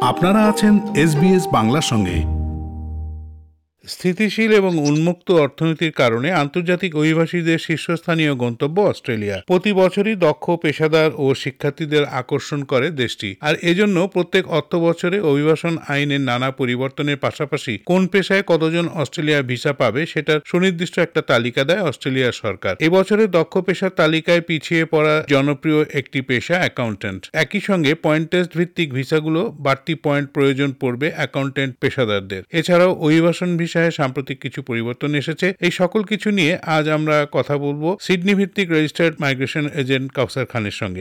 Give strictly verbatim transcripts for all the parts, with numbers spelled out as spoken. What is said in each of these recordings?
আপনারা আছেন এসবিএস বাংলার সঙ্গে। স্থিতিশীল এবং উন্মুক্ত অর্থনীতির কারণে আন্তর্জাতিক অভিবাসীদের শীর্ষস্থানীয় গন্তব্য অস্ট্রেলিয়া। প্রতি বছরই দক্ষ পেশাদার ও শিক্ষার্থীদের আকর্ষণ করে দেশটি, আর এজন্য প্রত্যেক অর্থ বছরে অভিবাসন আইনের নানা পরিবর্তনের পাশাপাশি কোন পেশায় কতজন অস্ট্রেলিয়া ভিসা পাবে সেটার সুনির্দিষ্ট একটা তালিকা দেয় অস্ট্রেলিয়ার সরকার। এবছরের দক্ষ পেশার তালিকায় পিছিয়ে পড়া জনপ্রিয় একটি পেশা অ্যাকাউন্ট্যান্ট। একই সঙ্গে পয়েন্ট টেস্ট ভিত্তিক ভিসাগুলো বাড়তি পয়েন্ট প্রয়োজন পড়বে অ্যাকাউন্ট্যান্ট পেশাদারদের। এছাড়াও অভিবাসন ভিসা সাম্প্রতিক কিছু পরিবর্তন এসেছে। এই সকল কিছু নিয়ে আজ আমরা কথা বলবো সিডনি ভিত্তিক রেজিস্টার্ড মাইগ্রেশন এজেন্ট কাউসার খানের সঙ্গে।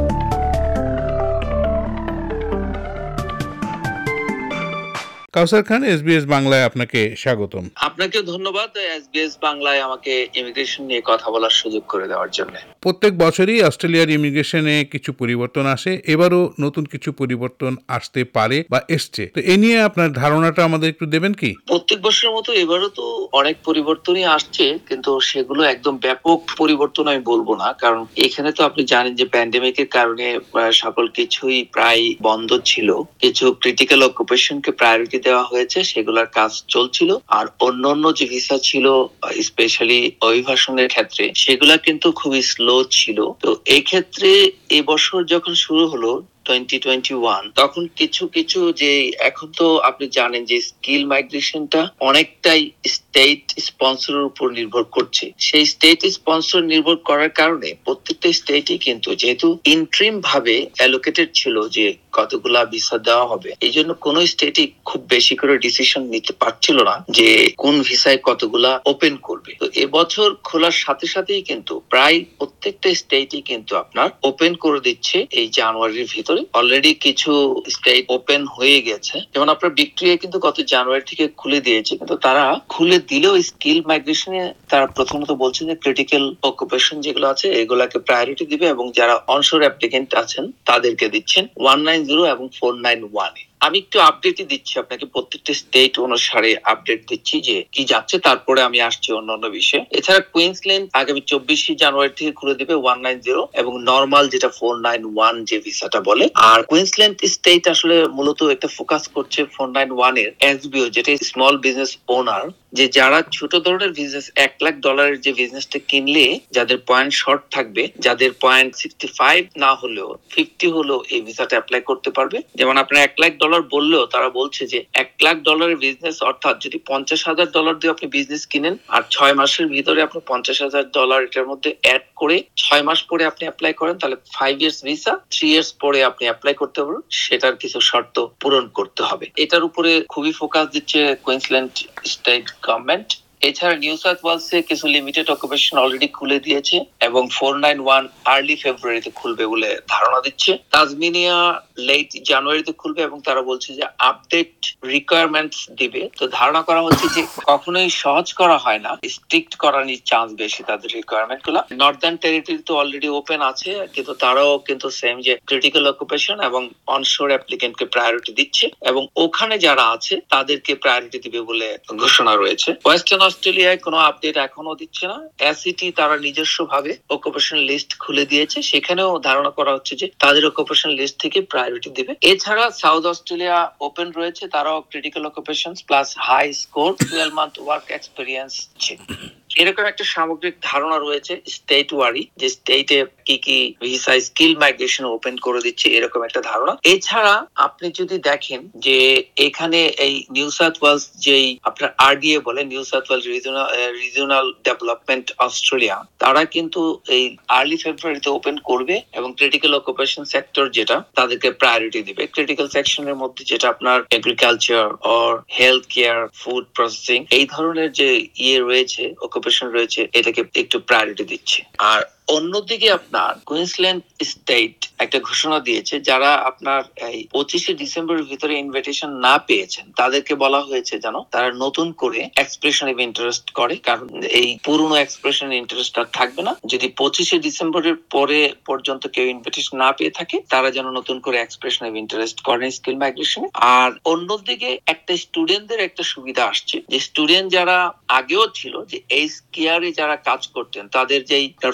কাউসার খান, এসবিএস বাংলায় আপনাকে স্বাগতম। আপনাকে ধন্যবাদ এসবিএস বাংলায় আমাকে ইমিগ্রেশন নিয়ে কথা বলার সুযোগ করে দেওয়ার জন্য। প্রত্যেক বছরই অস্ট্রেলিয়ার ইমিগ্রেশনে কিছু পরিবর্তন আসে, এবারও নতুন কিছু পরিবর্তন আসতে পারে বা এসছে, তো এ নিয়ে আপনার ধারণাটা আমাদের একটু দেবেন কি? প্রত্যেক বছরের মতো এবারও তো অনেক পরিবর্তনই আসছে, কিন্তু সেগুলো একদম ব্যাপক পরিবর্তন আমি বলবো না, কারণ এখানে তো আপনি জানেন যে প্যান্ডেমিকের কারণে সকল কিছুই প্রায় বন্ধ ছিল। কিছু ক্রিটিক্যাল অকুপেশনকে প্রায়োরিটি দেওয়া হয়েছে, সেগুলোর কাজ চলছিল, আর অন্যান্য যে ভিসা ছিল স্পেশালি অভিবাসনের ক্ষেত্রে সেগুলা কিন্তু খুবই স্লো ছিল। তো এই ক্ষেত্রে এবছর যখন শুরু হলো টোয়েন্টি টোয়েন্টি ওয়ান, তখন কিছু কিছু যে এখন তো আপনি জানেন যে স্কিল মাইগ্রেশনটা অনেকটাই স্টেট স্পন্সরের উপর নির্ভর করছে। সেই স্টেট স্পন্সর নির্ভর করার কারণে প্রত্যেকটা স্টেটই কিন্তু যেহেতু ইন্ট্রিম ভাবে অ্যালোকেটেড ছিল যে কতগুলা ভিসা দেওয়া হবে, এই জন্য কোন স্টেটই খুব বেশি করে ডিসিশন নিতে পারছিল না যে কোন ভিসায় কতগুলা ওপেন করবে। তো এবছর খোলার সাথে সাথেই কিন্তু প্রায় প্রত্যেকটা স্টেটই কিন্তু আপনার ওপেন করে দিচ্ছে এই জানুয়ারির ভিতরে। অলরেডি কিছু স্টেট ওপেন হয়ে গেছে, যেমন আপনার ভিক্টোরিয়া কিন্তু গত জানুয়ারি থেকে খুলে দিয়েছে, কিন্তু তারা খুলে দিলেও স্কিল মাইগ্রেশনে তারা প্রথমত বলছে যে ক্রিটিক্যাল অকুপেশন যেগুলো আছে এগুলাকে প্রায়োরিটি দিবে, এবং যারা অনশোর অ্যাপ্লিকেন্ট আছেন তাদেরকে দিচ্ছেন ওয়ান নাইন জিরো এবং ফোর নাইন ওয়ান এ। আমি একটু আপডেটই দিচ্ছি আপনাকে, প্রত্যেকটা স্টেট অনুসারে আপডেট দিচ্ছি যে কি যাচ্ছে, তারপরে আমি আসছি অন্যান্য বিষয়ে। এছাড়া কুইন্সল্যান্ড আগামী চব্বিশে জানুয়ারি থেকে খুলে দিবে ওয়ান নাইন জিরো এবং নর্মাল যেটা ফোর নাইন ওয়ান যে ভিসাটা বলে। আর কুইন্সল্যান্ড স্টেট আসলে মূলত একটা ফোকাস করছে ফোর নাইন ওয়ান এর এসবিও, যেটা স্মল বিজনেস ওনার, যে যারা ছোট ধরনের বিজনেস এক লাখ ডলারের যে বিজনেসটা কিনলে যাদের পয়েন্ট শর্ট থাকবে, যাদের পয়েন্ট সিক্সটি ফাইভ না হলেও ফিফটি হলেও এই ভিসাটা অ্যাপ্লাই করতে পারবে। যেমন আপনার এক লাখ ডলার বললেও তারা বলছে যে এক লাখ ডলারের বিজনেস, অর্থাৎ যদি পঞ্চাশ হাজার ডলার দিয়ে আপনি বিজনেস কিনেন আর ছয় মাসের ভিতরে আপনি পঞ্চাশ হাজার ডলার এটার মধ্যে অ্যাড করে ছয় মাস পরে আপনি অ্যাপ্লাই করেন, তাহলে five years visa, three years পরে আপনি অ্যাপ্লাই করতে পারবেন। সেটার কিছু শর্ত পূরণ করতে হবে। এটার উপরে খুবই ফোকাস দিচ্ছে কুইন্সল্যান্ড স্টেট গভর্নমেন্ট। এছাড়া নিউ সাউথ ওয়েলসে কিছু লিমিটেড অকুপেশন অলরেডি খুলে দিয়েছে এবং ফোর নাইন ওয়ান আর্লি ফেব্রুয়ারিতে খুলবে বলে ধারণা দিচ্ছে। তাজমেনিয়া লেট জানুয়ারিতে খুলবে এবং তারা বলছে যে আপডেট রিকোয়ারমেন্টস দিবে। তো ধারণা করা হচ্ছে যে কখনোই সহজ করা হয় না, স্ট্রিক্ট করার চান্স বেশি তাদের রিকোয়ারমেন্ট গুলো। নর্দার্ন টেরিটরি তো অলরেডি ওপেন আছে, কিন্তু তারাও কিন্তু সেম যে ক্রিটিক্যাল অকুপেশন এবং অনশোর অ্যাপ্লিকেন্টকে প্রায়োরিটি দিচ্ছে, এবং ওখানে যারা আছে তাদেরকে প্রায়োরিটি দিবে বলে ঘোষণা রয়েছে। ওয়েস্টার্ন অস্ট্রেলিয়ায় কোনো আপডেট এখনো দিচ্ছে না। এসিটি তারা নিজস্ব ভাবে অকুপেশন লিস্ট খুলে দিয়েছে, সেখানেও ধারণা করা হচ্ছে যে তাদের অকুপেশন লিস্ট থেকে প্রায়োরিটি দিবে। এছাড়া সাউথ অস্ট্রেলিয়া ওপেন রয়েছে, তারাও critical occupation plus high score twelve month work experience. এরকম একটা সামগ্রিক ধারণা রয়েছে স্টেট ওয়ারি, যে স্টেটে কি কি ভিসা স্কিল মাইগ্রেশন ওপেন করে দিচ্ছে, এরকম একটা ধারণা। এছাড়া আপনি যদি দেখেন যে এখানে এই নিউ সাউথ ওয়েলস যেই আপনার আরডিএ বলে, New South Wales regional regional development Australia, তারা কিন্তু এই আর্লি ফেব্রুয়ারিতে ওপেন করবে এবং ক্রিটিক্যাল অকুপেশন সেক্টর যেটা তাদেরকে প্রায়োরিটি দিবে। ক্রিটিক্যাল সেকশনের মধ্যে যেটা আপনার agriculture or health care, food processing, এই ধরনের যে ইয়ে রয়েছে অকুপেশন রয়েছে, এটাকে একটু প্রায়োরিটি দিচ্ছে। আর অন্যদিকে আপনার কুইন্সল্যান্ড স্টেট একটা ঘোষণা দিয়েছে, যারা আপনার এই পঁচিশে ডিসেম্বরের ভিতরে ইনভিটেশন না পেয়েছেন তাদেরকে বলা হয়েছে যেন তারা নতুন করে এক্সপ্রেশন অফ ইন্টারেস্ট করে, কারণ এই পুরনো এক্সপ্রেশন ইন্টারেস্ট আর থাকবে না। যদি পঁচিশে ডিসেম্বরের পরে পর্যন্ত কেউ ইনভিটেশন না পেয়ে থাকে, তারা যেন নতুন করে এক্সপ্রেশন অফ ইন্টারেস্ট করেন স্কিল মাইগ্রেশনে। আর অন্যদিকে একটা স্টুডেন্টদের একটা সুবিধা আসছে, যে স্টুডেন্ট যারা আগেও ছিল যে এই স্কিয়ারে যারা কাজ করতেন, তাদের যেই ফোর্ট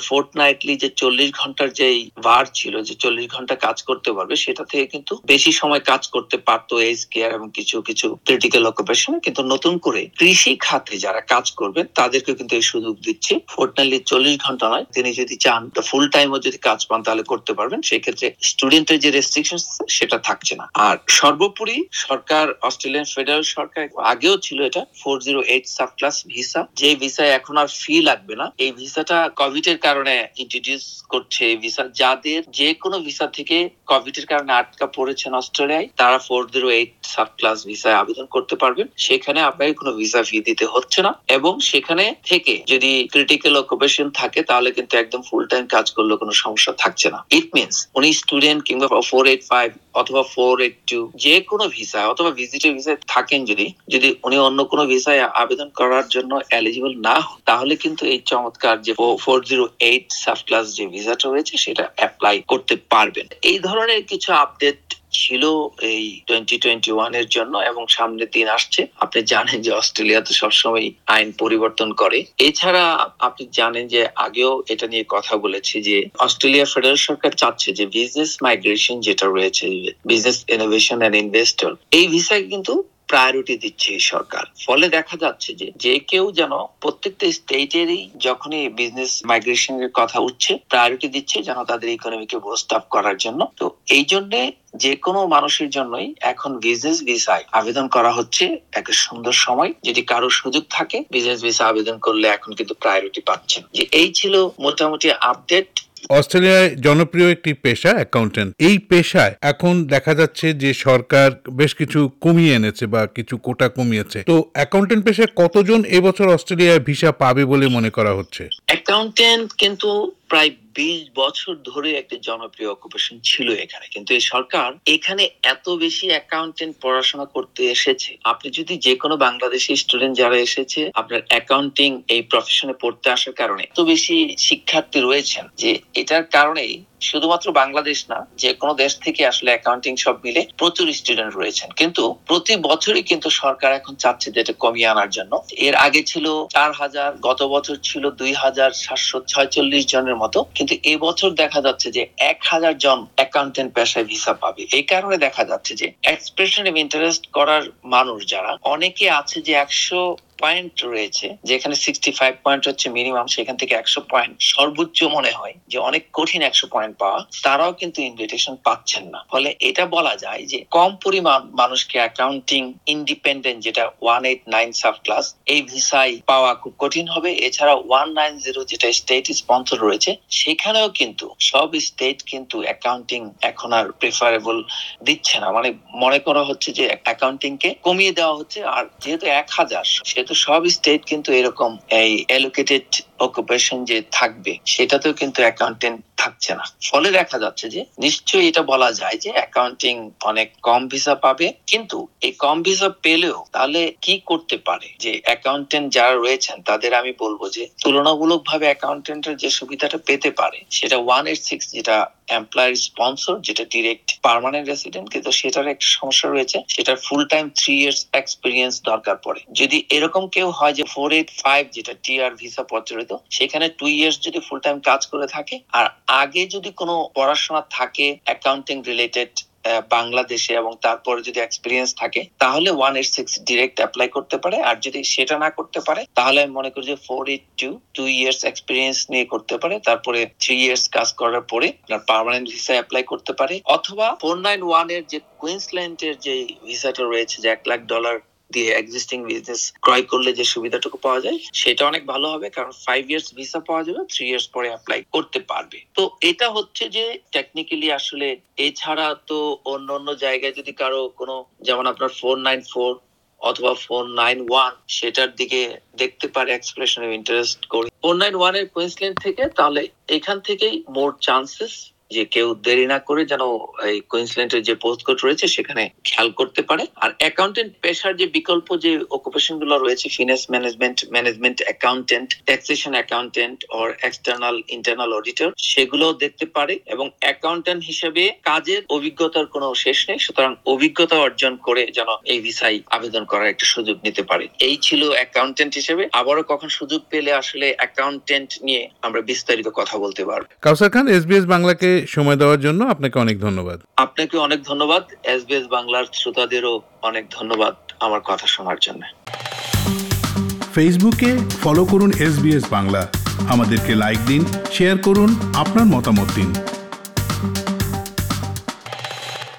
ফোর্টনাইটলি যে চল্লিশ ঘন্টার যেই বার ছিল, যে চল্লিশ ঘন্টা কাজ করতে পারবে, সেটা থেকে কিন্তু বেশি সময় কাজ করতে পারতো এজ কেয়ার এবং কিছু কিছু ক্রিটিক্যাল অকুপেশনে। কিন্তু নতুন করে কৃষি খাতে যারা কাজ করবেন তাদেরকে কিন্তু এই সুযোগ দিচ্ছে। ফোর্টনাইটলি চল্লিশ ঘন্টা নয়, তিনি যদি চান ফুল টাইমও যদি কাজ পান তাহলে করতে পারবেন। সেক্ষেত্রে স্টুডেন্টের যে রেস্ট্রিকশন সেটা থাকছে না। আর সর্বোপরি সরকার, অস্ট্রেলিয়ান ফেডারেল সরকার আগেও ছিল এটা four zero eight subclass visa, যে ভিসায় এখন আর ফি লাগবে না। এই ভিসাটা কোভিড এর কারণে ইন্ট্রোডিউস করছে। এই ভিসা যাদের যে কোনো ভিসা থেকে কোভিড এর কারণে আটকা পড়েছেন অস্ট্রেলিয়ায়, তারা four zero eight subclass ভিসায় আবেদন করতে পারবেন। সেখানে আপনাকে কোনো ভিসা ফি দিতে হচ্ছে না, এবং সেখানে থেকে যদি ক্রিটিক্যাল অকুপেশন থাকে তাহলে কিন্তু একদম ফুল টাইম কাজ করলে কোনো সমস্যা থাকছে না। ইট মিনস উনি স্টুডেন্ট কিংবা ফোর এইট ফাইভ অথবা ফোর এইট টু যে কোনো ভিসা অথবা ভিজিটর ভিসায় থাকেন, যদি যদি উনি অন্য কোনো ভিসায় আবেদন করার জন্য এলিজিবল না হন, তাহলে কিন্তু এই চমৎকার যে four zero eight subclass যে ভিসাটা রয়েছে সেটা অ্যাপ্লাই করতে পারবেন। এই ধরনের কিছু আপডেট ছিল এই টোয়েন্টি টোয়েন্টি ওয়ান এর জন্য, এবং সামনের দিন আসছে। আপনি জানেন যে অস্ট্রেলিয়া তো সবসময় আইন পরিবর্তন করে। এছাড়া আপনি জানেন যে আগেও এটা নিয়ে কথা বলেছি যে অস্ট্রেলিয়া ফেডারেল সরকার চাচ্ছে যে বিজনেস মাইগ্রেশন যেটা রয়েছে, বিজনেস ইনোভেশন এন্ড ইনভেস্টর, এই ভিসাকে কিন্তু প্রায়োরিটি দিচ্ছে এই সরকার। ফলে দেখা যাচ্ছে যে যে কেউ যেন প্রত্যেকটা স্টেটেরই যখনই বিজনেস মাইগ্রেশনের কথা উঠছে, প্রায়োরিটি দিচ্ছে যেন তাদের ইকোনমিকে বুস্ট আপ করার জন্য। তো এই জন্য যে কোনো মানুষের জন্যই এখন বিজনেস ভিসায় আবেদন করা হচ্ছে একটা সুন্দর সময়। যদি কারো সুযোগ থাকে বিজনেস ভিসা আবেদন করলে এখন কিন্তু প্রায়োরিটি পাচ্ছেন। যে এই ছিল মোটামুটি আপডেট। অস্ট্রেলিয়ায় জনপ্রিয় একটি পেশা অ্যাকাউন্টেন্ট। এই পেশায় এখন দেখা যাচ্ছে যে সরকার বেশ কিছু কমিয়ে এনেছে বা কিছু কোটা কমিয়েছে। তো অ্যাকাউন্টেন্ট পেশায় কতজন এবছর অস্ট্রেলিয়ায় ভিসা পাবে বলে মনে করা হচ্ছে? অ্যাকাউন্টেন্ট কিন্তু প্রায় বিশ বছর ধরে একটা জনপ্রিয় অকুপেশন ছিল এখানে, কিন্তু এই সরকার এখানে এত বেশি অ্যাকাউন্টেন্ট পড়াশোনা করতে এসেছে। আপনি যদি যে কোনো বাংলাদেশি স্টুডেন্ট যারা এসেছে আপনার অ্যাকাউন্টিং এই প্রফেশনে পড়তে আসার কারণে এত বেশি শিক্ষার্থী রয়েছেন যে এটার কারণেই শুধুমাত্র বাংলাদেশ না, যে কোনো দেশ থেকে আসলে অ্যাকাউন্টিং সব মিলে প্রচুর স্টুডেন্ট রয়েছেন। কিন্তু প্রতি বছরই কিন্তু সরকার এখন চাচ্ছে যে এটা কমিয়ে আনার জন্য। এর আগে ছিল চার হাজার, গত বছর ছিল দুই হাজার সাতশো ছয়চল্লিশ জনের মতো, কিন্তু এবছর দেখা যাচ্ছে যে এক হাজার জন অ্যাকাউন্টেন্ট পেশায় ভিসা পাবে। এই কারণে দেখা যাচ্ছে যে এক্সপ্রেশন অফ ইন্টারেস্ট করার মানুষ যারা অনেকে আছে যে একশো পয়েন্ট রয়েছে, যেখানে সিক্সটি ফাইভ পয়েন্ট হচ্ছে মিনিমাম, সেখান থেকে একশো পয়েন্ট সর্বোচ্চ মনে হয় যে অনেক কঠিন একশো পয়েন্ট পাওয়া, তারাও কিন্তু ইনভিটেশন পাচ্ছেন না। ফলে এটা বলা যায় যে কম পরিমাণ মানুষকে অ্যাকাউন্টিং ইন্ডিপেন্ডেন্ট যেটা one eight nine subclass এই ভিসায় পাওয়া খুব কঠিন হবে। এছাড়া ওয়ান নাইন জিরো যেটা স্টেট স্পন্সর রয়েছে, সেখানেও কিন্তু সব স্টেট কিন্তু অ্যাকাউন্টিং এখন আর প্রেফারেবল দিচ্ছে না। মানে মনে করা হচ্ছে যে অ্যাকাউন্টিং কে কমিয়ে দেওয়া হচ্ছে। আর যেহেতু এক হাজার, সেহেতু সব স্টেট কিন্তু এরকম এই অ্যালোকেটেড অকুপেশন যে থাকবে সেটাতেও কিন্তু অ্যাকাউন্টেন্ট থাকছে না। ফলে দেখা যাচ্ছে যে নিশ্চয়ই এটা বলা যায় যে অ্যাকাউন্টিং অনেক কম ভিসা পাবে। কিন্তু এই কম ভিসা পেলেও তাহলে কি করতে পারে, যে অ্যাকাউন্টেন্ট যারা রয়েছেন তাদের আমি বলবো যে তুলনামূলক ভাবে অ্যাকাউন্টেন্টের যে সুবিধাটা পেতে পারে সেটা ওয়ান এইট সিক্স যেটা এমপ্লয়ার স্পন্সর, যেটা ডিরেক্ট পার্মানেন্ট রেসিডেন্ট, কিন্তু সেটার একটা সমস্যা রয়েছে, সেটার full time three years experience দরকার পড়ে। যদি এরকম কেউ হয় যে ফোর এইট ফাইভ যেটা টিআর ভিসা প্রচলিত, সেখানে টু ইয়ার্স যদি ফুল টাইম কাজ করে থাকে আর আগে যদি কোনো পড়াশোনা থাকে অ্যাকাউন্টিং রিলেটেড বাংলাদেশে এবং তারপরে যদি এক্সপিরিয়েন্স থাকে, তাহলে one eight six direct apply করতে পারে। আর যদি সেটা না করতে পারে তাহলে আমি মনে করি যে four eight two two years experience নিয়ে করতে পারে, তারপরে থ্রি ইয়ার্স কাজ করার পরে আপনার পার্মানেন্ট ভিসা অ্যাপ্লাই করতে পারে। অথবা ফোর নাইন ওয়ান এর যে কুইন্সল্যান্ডের যে ভিসাটা রয়েছে, যে এক লাখ ডলার দিয়ে এক্সিস্টিং বিজনেস ক্রয় করলে যে সুবিধাটুকু পাওয়া যায়, সেটা অনেক ভালো হবে, কারণ ফাইভ ইয়ার্স ভিসা পাওয়া যাবে, থ্রি ইয়ার্স পরে অ্যাপ্লাই করতে পারবে। তো এটা হচ্ছে যে টেকনিক্যালি আসলে। এছাড়া তো অন্য অন্য জায়গায় যদি কারো কোনো, যেমন আপনার ফোর নাইন ফোর অথবা ফোর নাইন ওয়ান, সেটার দিকে দেখতে পারে এক্সপ্রেশন অফ ইন্টারেস্ট করে ফোর নাইন ওয়ান এর কুইন্সল্যান্ড থেকে, তাহলে এখান থেকেই মোর চান্সেস যে কেউ দেরি না করে যেন এই কুইন্সল্যান্ডের যে পোস্ট কোড রয়েছে সেখানে খেয়াল করতে পারে। আর অ্যাকাউন্টেন্ট পেশার যে বিকল্প যে অকুপেশন গুলো রয়েছে, finance management, management accountant, taxation accountant or external internal auditor, সেগুলো দেখতে পারে। এবং অ্যাকাউন্টেন্ট হিসেবে কাজের অভিজ্ঞতার কোনো শেষ নেই, সুতরাং অভিজ্ঞতা অর্জন করে যেন এই ভিসায় আবেদন করার একটা সুযোগ নিতে পারে। এই ছিল অ্যাকাউন্টেন্ট হিসেবে। আবারও কখন সুযোগ পেলে আসলে অ্যাকাউন্টেন্ট নিয়ে আমরা বিস্তারিত কথা বলতে পারবো। কাউসার খান, এসবিএস বাংলাকে সময় দেওয়ার জন্য আপনাকে অনেক ধন্যবাদ। আপনাকে অনেক ধন্যবাদ। এসবিএস বাংলার শ্রোতাদেরও অনেক ধন্যবাদ আমার কথা শোনার জন্য। ফেসবুকে ফলো করুন এসবিএস বাংলা, আমাদেরকে লাইক দিন, শেয়ার করুন, আপনার মতামত দিন।